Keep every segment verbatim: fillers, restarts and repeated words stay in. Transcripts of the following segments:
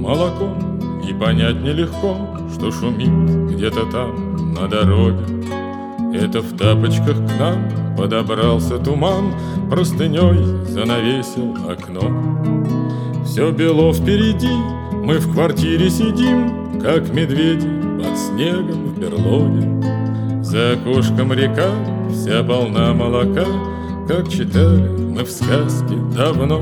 молоком, и понять нелегко, что шумит где-то там на дороге. Это в тапочках к нам подобрался туман, простыней занавесил окно. Все бело впереди, мы в квартире сидим, как медведи под снегом в берлоге. За окошком река, вся полна молока, как читали мы в сказке давно.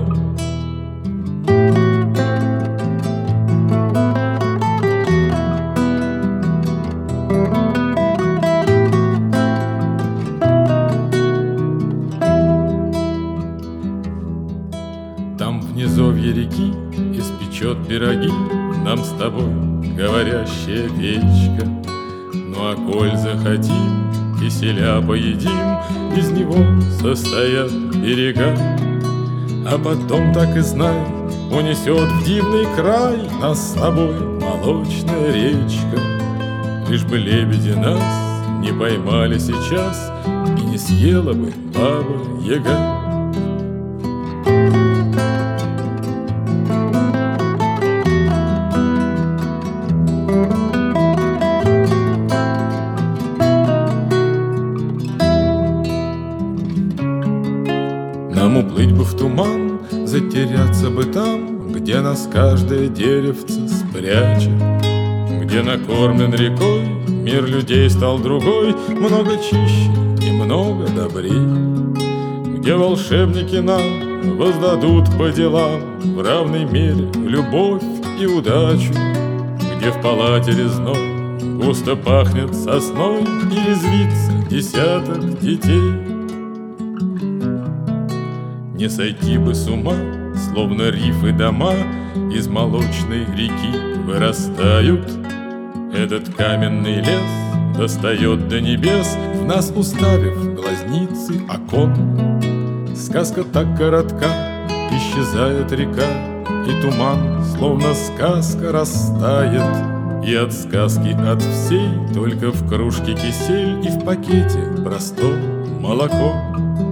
Там в низовье реки испечет пироги нам с тобой говорящая печка. Ну а коль захотим, киселя поедим, из него состоят берега. А потом, так и знай, унесет в дивный край нас с тобой молочная речка. Лишь бы лебеди нас не поймали сейчас, и не съела бы Баба-Яга. Нам уплыть бы в туман, затеряться бы там, где нас каждое деревце спрячет, где накормлен рекой мир людей стал другой, много чище и много добрей, где волшебники нам воздадут по делам в равной мере любовь и удачу, где в палате резной густо пахнет сосной и резвится десяток детей. Не сойти бы с ума, словно рифы дома из молочной реки вырастают. Этот каменный лес достает до небес, в нас уставив глазницы окон. Сказка так коротка, исчезает река, и туман, словно сказка, растает. И от сказки от всей только в кружке кисель и в пакете простое молоко.